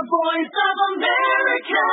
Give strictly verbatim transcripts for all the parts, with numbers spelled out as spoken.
voice of America.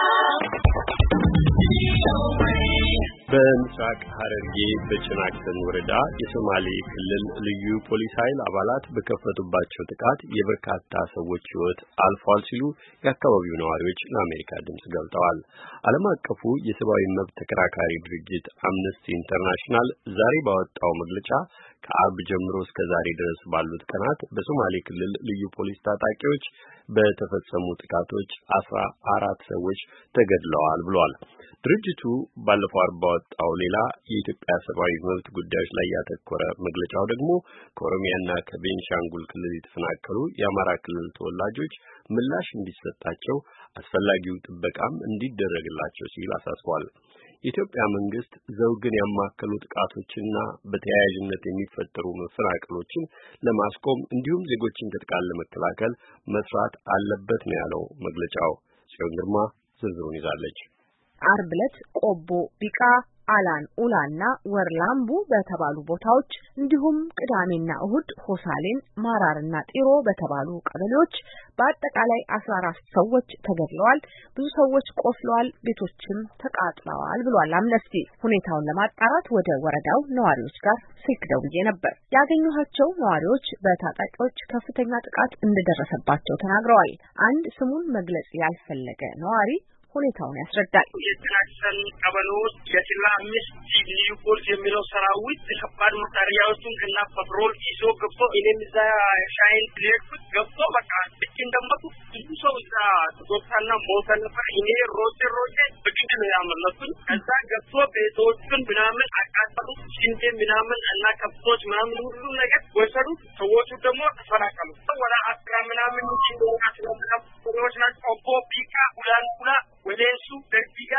በምስራቅ ሐረርጌ በጭናክሰን ወረዳ የሶማሌ ክልል ልዩ ፖሊስ ኃይል አባላት በከፈቱባቸው ጥቃት የበርካታ ሰዎች ሕይወት አልፏል ሲሉ የአካባቢው ነዋሪዎች ለአሜሪካ ድምጽ ገልጠዋል። ዓለም አቀፉ የሰብአዊ መብት ተከራካሪ ድርጅት አምነስቲ ኢንተርናሽናል ዛሬ ባወጣው መግለጫ ከአርብ ጀምሮ እስከ ዛሬ ድረስ ባሉት ቀናት በሶማሌ ክልል ልዩ ፖሊስ ታጣቂዎች በተፈጸሙ ጥቃቶች አስራ አራት ሰዎች ተገድለዋል ብሏል። ድርጅቱ ባለፈው አርብ ባወጣው ሌላ የኢትዮጵያ ሰብአዊ መብት ጉዳዮች ላይ ያተኮረ መግለጫው ደግሞ ከኦሮሚያና ከቤንሻንጉል ክልል የተፈናቀሉ የአማራ ክልል ተወላጆች ምላሽ እንዲሰጣቸው አስፈላጊው ጥበቃም እንዲደረግላቸው ሲል አሳስቧል። የኢትዮጵያ መንግስት ዘውግን ያማከሉ ጥቃቶችና በተያያዥነት የሚፈጠሩ መፈናቀሎችን ለማስቆም እንዲሁም ዜጎችን ከጥቃት ለመከላከል መስራት አለበት ነው ያለው መግለጫው። ጽዮን ግርማ ዝርዝሩን ይዛለች። አርብ ዕለት ቆቦ ቢቃ አላን ኡላና ወርላምቡ በተባሉ ቦታዎች እንዲሁም ቅዳሜና እሁድ ሆሳሌን ማራርና ጢሮ በተባሉ ቀበሌዎች በአጠቃላይ አስራ አራት ሰዎች ተገድለዋል፣ ብዙ ሰዎች ቆስለዋል፣ ቤቶችም ተቃጥለዋል ብሏል አምነስቲ። ሁኔታውን ለማጣራት ወደ ወረዳው ነዋሪዎች ጋር ስልክ ደውዬ ነበር። ያገኘኋቸው ነዋሪዎች በታጣቂዎች ከፍተኛ ጥቃት እንደደረሰባቸው ተናግረዋል። አንድ ስሙን መግለጽ ያልፈለገ ነዋሪ ሁኔታውን ያስረዳል። የትናክሰን ቀበሌዎች የትላ አምስት ልዩ ፖሊስ የሚለው ሰራዊት ከባድ መሳሪያዎችን እና ፓትሮል ይዞ ገብቶ እኔም እዛ ሻይን ሊሄድኩት ገብቶ በቃ ልክ እንደመጡ ብዙ ሰው እዛ ተጎድታና ሞተ ነበር። እኔ ሮጬ ሮጬ በግድ ነው ያመለጡኝ። ከዛ ገብቶ ቤቶቹን ምናምን አቃጠሉ፣ ሽንቴ ምናምን እና ከብቶች ምናምን ሁሉ ነገር ወሰዱ። ሰዎቹ ደግሞ ተፈናቀሉ። ወደ አስራ ምናምን ሺዎች ሰዎች ናቸው። ቆቦ ቢቃ ኡላንኩላ ወደሱ ደርቢጋ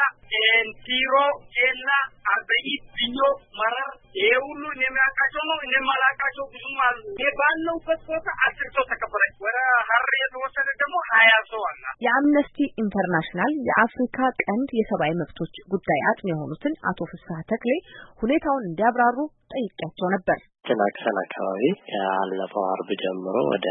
ኤንቲሮ ኬላ አበይ ቢኞ ማራር የሁሉ የሚያቃቸው ነው። የማላቃቸው ብዙም አሉ። የባለውበት ቦታ አስር ሰው ተቀበረ። ወደ ሀረር የተወሰደ ደግሞ ሀያ ሰው አለ። የአምነስቲ ኢንተርናሽናል የአፍሪካ ቀንድ የሰብአዊ መብቶች ጉዳይ አጥኚ የሆኑትን አቶ ፍስሐ ተክሌ ሁኔታውን እንዲያብራሩ ጠይቄያቸው ነበር። ጭናክሰን አካባቢ ያለፈው አርብ ጀምሮ ወደ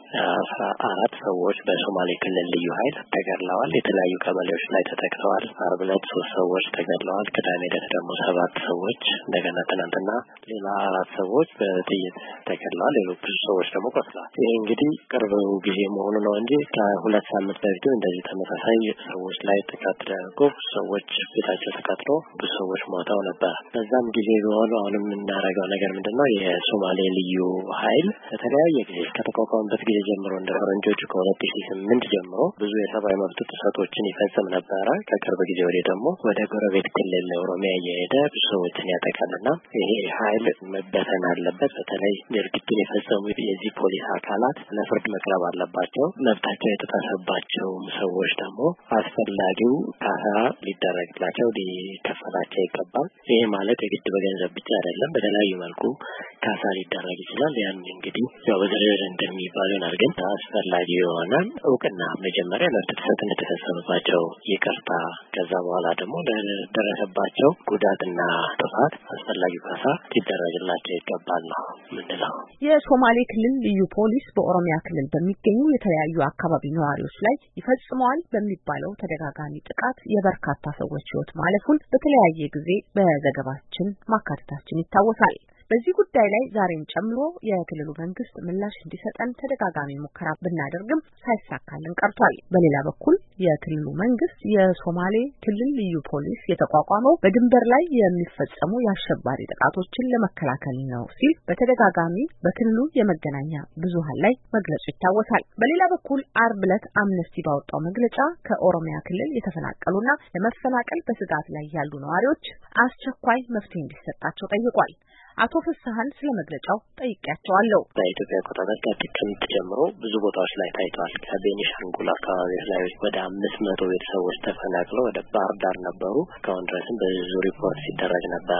አስራ አራት ሰዎች በሶማሌ ክልል ልዩ ኃይል ተገድለዋል። የተለያዩ ቀበሌዎች ላይ ተጠቅተዋል። አርብ ዕለት ሶስት ሰዎች ተገድለዋል። ቅዳሜ ዕለት ደግሞ ሰባት ሰዎች፣ እንደገና ትናንትና ሌላ አራት ሰዎች በጥይት ተገድለዋል። ሌሎች ብዙ ሰዎች ደግሞ ቆስለዋል። ይህ እንግዲህ ቅርብ ጊዜ መሆኑ ነው እንጂ ከሁለት ሳምንት በፊት እንደዚህ ተመሳሳይ ሰዎች ላይ ጥቃት ተደርጎ ሰዎች ቤታቸው ተቃጥሎ ብዙ ሰዎች ሞተው ነበር። በዛም ጊዜ ቢሆን አሁንም የምናደርገው ነገር ምንድነው? የሶማሌ ልዩ ኃይል በተለያየ ጊዜ ከተቋቋመበት ጊዜ ጀምሮ እንደ ፈረንጆቹ ከሁለት ሺህ ስምንት ጀምሮ ብዙ የሰብአዊ መብት ጥሰቶችን ይፈጽም ነበረ። ከቅርብ ጊዜ ወዲህ ደግሞ ወደ ጎረቤት ክልል ኦሮሚያ እየሄደ ብዙ ሰዎችን ያጠቃልና ይሄ ኃይል መበተን አለበት። በተለይ ድርጊቱን የፈጸሙ የዚህ ፖሊስ አካላት ለፍርድ መቅረብ አለባቸው። መብታቸው የተጣሰባቸው ሰዎች ደግሞ አስፈላጊው ካሳ ሊደረግላቸው ሊከፈላቸው ይገባል። ይሄ ማለት የግድ በገንዘብ ብቻ አይደለም፣ በተለያዩ መልኩ ካሳ ሊደረግ ይችላል። ያን እንግዲህ ያው በዝርዝር እንደሚባለው አድርገን አስፈላጊ የሆነ እውቅና መጀመሪያ ለጥፋት እንደተፈጸመባቸው ይቅርታ፣ ከዛ በኋላ ደግሞ ለደረሰባቸው ጉዳትና ጥፋት አስፈላጊው ካሳ ሊደረግላቸው ይገባል ነው ምንለው። የሶማሌ ክልል ልዩ ፖሊስ በኦሮሚያ ክልል በሚገኙ የተለያዩ አካባቢ ነዋሪዎች ላይ ይፈጽመዋል በሚባለው ተደጋጋሚ ጥቃት የበርካታ ሰዎች ሕይወት ማለፉን በተለያየ ጊዜ በዘገባችን ማካተታችን ይታወሳል። በዚህ ጉዳይ ላይ ዛሬን ጨምሮ የክልሉ መንግስት ምላሽ እንዲሰጠን ተደጋጋሚ ሙከራ ብናደርግም ሳይሳካልን ቀርቷል። በሌላ በኩል የክልሉ መንግስት የሶማሌ ክልል ልዩ ፖሊስ የተቋቋመው በድንበር ላይ የሚፈጸሙ የአሸባሪ ጥቃቶችን ለመከላከል ነው ሲል በተደጋጋሚ በክልሉ የመገናኛ ብዙሃን ላይ መግለጹ ይታወሳል። በሌላ በኩል አርብ ዕለት አምነስቲ ባወጣው መግለጫ ከኦሮሚያ ክልል የተፈናቀሉና ለመፈናቀል በስጋት ላይ ያሉ ነዋሪዎች አስቸኳይ መፍትሄ እንዲሰጣቸው ጠይቋል። አቶ ፍስሐን ስለ መግለጫው ጠይቄያቸዋለሁ። በኢትዮጵያ አቆጣጠር ከጥቅምት ጀምሮ ብዙ ቦታዎች ላይ ታይቷል። ከቤኒሻንጉል አካባቢዎች ላይ ወደ አምስት መቶ ቤተሰቦች ተፈናቅለው ወደ ባህር ዳር ነበሩ። እስካሁን ድረስም ብዙ ሪፖርት ሲደረግ ነበረ።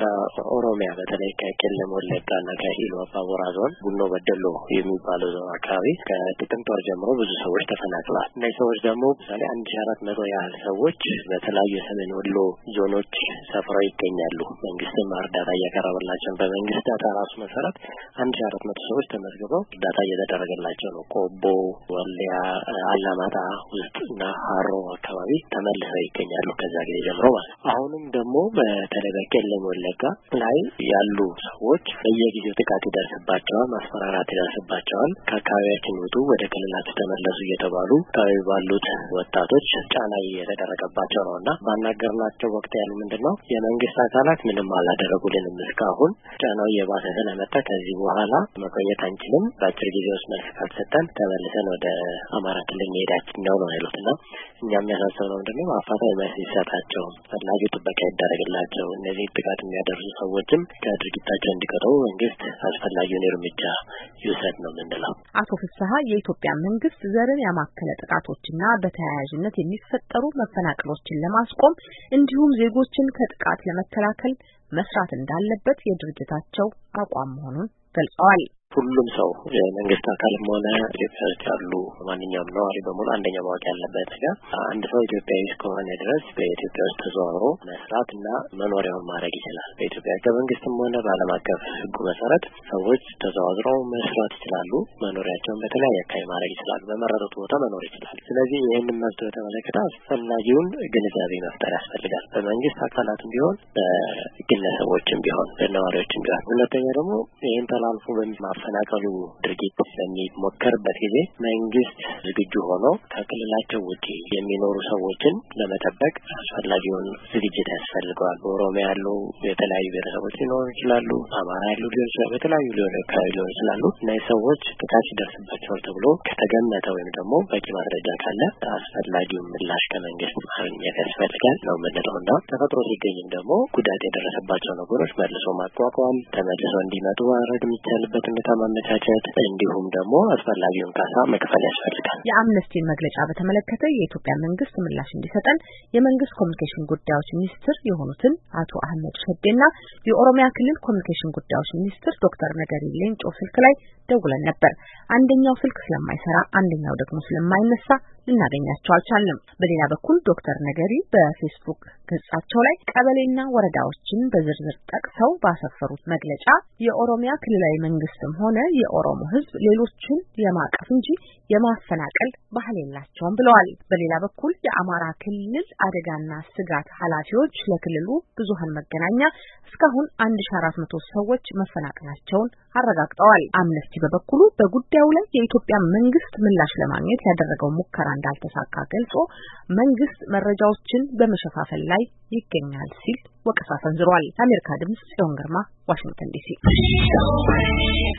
ከኦሮሚያ በተለይ ከቄለም ወለጋና ከኢሉ አባቦራ ዞን ቡኖ በደሎ የሚባለው ዞን አካባቢ ከጥቅምት ወር ጀምሮ ብዙ ሰዎች ተፈናቅለዋል። እነዚህ ሰዎች ደግሞ ምሳሌ አንድ ሺህ አራት መቶ ያህል ሰዎች በተለያዩ የሰሜን ወሎ ዞኖች ሰፍረው ይገኛሉ። መንግስትም እርዳታ እያቀረበላቸው አልተሰጣቸውም። በመንግስት ዳታ ራሱ መሰረት አንድ ሺህ አራት መቶ ሰዎች ተመዝግበው እርዳታ እየተደረገላቸው ነው። ቆቦ፣ ወልዲያ፣ አላማጣ ውስጥና ሀሮ አካባቢ ተመልሰው ይገኛሉ ከዛ ጊዜ ጀምሮ ማለት ነው። አሁንም ደግሞ በተለይ በቄለም ወለጋ ላይ ያሉ ሰዎች በየጊዜው ጥቃት ይደርስባቸዋል፣ ማስፈራራት ይደርስባቸዋል። ከአካባቢያችን ውጡ፣ ወደ ክልላችሁ ተመለሱ እየተባሉ አካባቢ ባሉት ወጣቶች ጫና እየተደረገባቸው ነውና ባናገርናቸው ወቅት ያሉ ምንድነው የመንግስት አካላት ምንም አላደረጉልንም እስካሁን ጫናው እየባሰ ስለመጣ ከዚህ በኋላ መቆየት አንችልም፣ በአጭር ጊዜ ውስጥ መልስ ካልሰጠን ተመልሰን ወደ አማራ ክልል መሄዳችን ነው ነው ያሉትና እኛም ያሳሰብነው ምንድነው አፋጣኝ መልስ ይሰጣቸው፣ ፈላጊ ጥበቃ ይደረግላቸው፣ እነዚህ ጥቃት የሚያደርሱ ሰዎችም ከድርጊታቸው እንዲቀሩ መንግስት አስፈላጊውን እርምጃ ይውሰድ ነው የምንለው። አቶ ፍስሐ የኢትዮጵያ መንግስት ዘርን ያማከለ ጥቃቶችና በተያያዥነት የሚፈጠሩ መፈናቀሎችን ለማስቆም እንዲሁም ዜጎችን ከጥቃት ለመከላከል መስራት እንዳለበት የድርጅታቸው አቋም መሆኑን ገልጸዋል። ሁሉም ሰው የመንግስት አካልም ሆነ ኢትዮጵያ ውስጥ ያሉ ማንኛውም ነዋሪ በሙሉ አንደኛ ማወቅ ያለበት ነገር አንድ ሰው ኢትዮጵያዊ እስከሆነ ድረስ በኢትዮጵያ ውስጥ ተዘዋውሮ መስራትና መኖሪያውን ማድረግ ይችላል። በኢትዮጵያ ሕገ መንግስትም ሆነ በዓለም አቀፍ ሕጉ መሰረት ሰዎች ተዘዋውረው መስራት ይችላሉ፣ መኖሪያቸውን በተለያየ አካባቢ ማድረግ ይችላሉ፣ በመረጡት ቦታ መኖር ይችላሉ። ስለዚህ ይህንን መብት በተመለከተ አስፈላጊውን ግንዛቤ መፍጠር ያስፈልጋል፣ በመንግስት አካላትም ቢሆን በግለሰቦችም ቢሆን በነዋሪዎችም ቢሆን። ሁለተኛ ደግሞ ይህን ተላልፎ በሚማ ፈናቀሉ ድርጊት በሚሞከርበት ጊዜ መንግስት ዝግጁ ሆኖ ከክልላቸው ውጪ የሚኖሩ ሰዎችን ለመጠበቅ አስፈላጊውን ዝግጅት ያስፈልገዋል። በኦሮሚያ ያሉ የተለያዩ ብሔረሰቦች ሊኖሩ ይችላሉ፣ አማራ ያሉ ሊሆን ይችላሉ፣ በተለያዩ ሊሆኑ አካባቢ ሊሆኑ ይችላሉ። እነዚህ ሰዎች ጥቃት ሲደርስባቸዋል ተብሎ ከተገመተ ወይም ደግሞ በቂ ማስረጃ ካለ አስፈላጊውን ምላሽ ከመንግስት ማግኘት ያስፈልጋል ነው የምንለው እና ተፈጥሮ ሲገኝም ደግሞ ጉዳት የደረሰባቸው ነገሮች መልሶ ማቋቋም፣ ተመልሶ እንዲመጡ ማድረግ የሚቻልበት ሁኔታ ማመቻቸት እንዲሁም ደግሞ አስፈላጊውን ካሳ መክፈል ያስፈልጋል። የአምነስቲን መግለጫ በተመለከተ የኢትዮጵያ መንግስት ምላሽ እንዲሰጠን የመንግስት ኮሚኒኬሽን ጉዳዮች ሚኒስትር የሆኑትን አቶ አህመድ ሸዴና የኦሮሚያ ክልል ኮሚኒኬሽን ጉዳዮች ሚኒስትር ዶክተር ነገሪ ሌንጮ ስልክ ላይ ደውለን ነበር። አንደኛው ስልክ ስለማይሰራ አንደኛው ደግሞ ስለማይነሳ ልናገኛቸው አልቻልንም። በሌላ በኩል ዶክተር ነገሪ በፌስቡክ ገጻቸው ላይ ቀበሌና ወረዳዎችን በዝርዝር ጠቅሰው ባሰፈሩት መግለጫ የኦሮሚያ ክልላዊ መንግስትም ሆነ የኦሮሞ ሕዝብ ሌሎችን የማቀፍ እንጂ የማፈናቀል ባህል የላቸውም ብለዋል። በሌላ በኩል የአማራ ክልል አደጋና ስጋት ኃላፊዎች ለክልሉ ብዙሃን መገናኛ እስካሁን አንድ ሺህ አራት መቶ ሰዎች መፈናቀላቸውን አረጋግጠዋል። አምነስቲ በበኩሉ በጉዳዩ ላይ የኢትዮጵያ መንግስት ምላሽ ለማግኘት ያደረገው ሙከራ እንዳልተሳካ ገልጾ መንግስት መረጃዎችን በመሸፋፈል ላይ ይገኛል ሲል ወቀሳ ሰንዝሯል። አሜሪካ ድምጽ ጽዮን ግርማ ዋሽንግተን ዲሲ